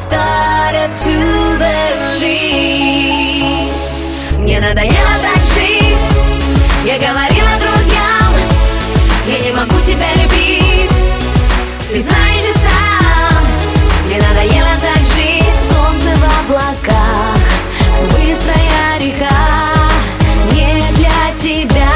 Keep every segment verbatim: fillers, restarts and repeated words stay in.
started to believe. Мне надоело так жить. Я говорила друзьям, я не могу тебя любить. Ты знаешь и сам. Мне надоело так жить. Солнце в облаках, быстрая река, не для тебя.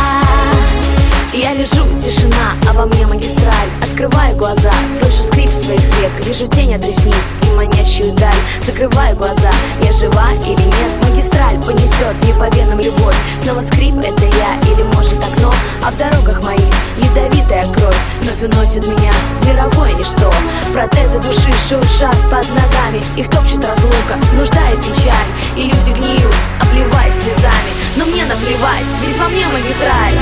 Я лежу, тишина, а во мне магистраль. Открываю глаза, слышу скрип своих век. Вижу тень от ресниц и манящую даль. Закрываю глаза, я жива или нет. Магистраль понесет мне по венам любовь. Снова скрип, это я или может окно. А в дорогах моих ядовитая кровь вновь уносит меня в мировое ничто. Протезы души шуршат под ногами. Их топчет разлука, нужда и печаль. И люди гниют, обливаясь слезами. Но мне наплевать, ведь во мне магистраль.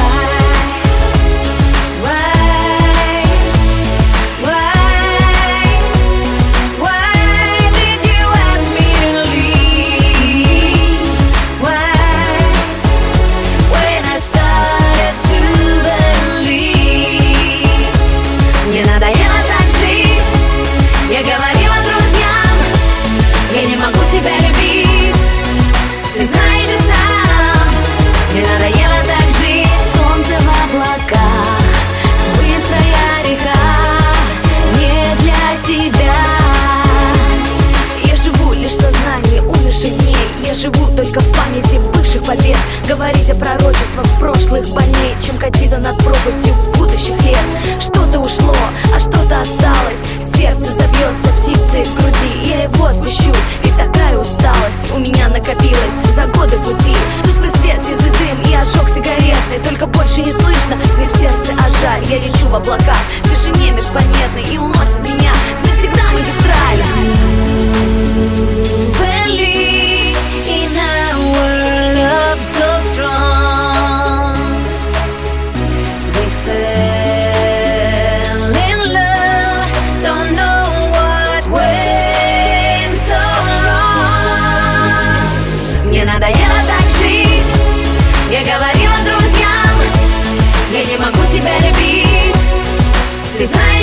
Мне надоело так жить. Я говорила друзьям, я не могу тебя любить. Ты знаешь и сам. Мне надоело так жить. Солнце в облаках, быстрая река, не для тебя. Я живу лишь в сознании умерших дней. Я живу только в памяти бывших побед. Говорить о пророчествах прошлых больней, чем катиться над пропастью будущих лет. Что-то ушло, а что-то осталось. Сердце забьется птицей в груди. Я его отпущу, ведь такая усталость у меня накопилась за годы пути. Тусклый свет, сизый дым и ожог сигаретный. Только больше не слышно скрип сердца, а жаль. Я лечу в облаках, в тишине межпланетной, и уносит меня навсегда магистраль. Believe in a world of so strong. We fell in love, don't know what went so wrong. Мне надоело так жить. Я говорила друзьям, я не могу тебя любить. Ты знаешь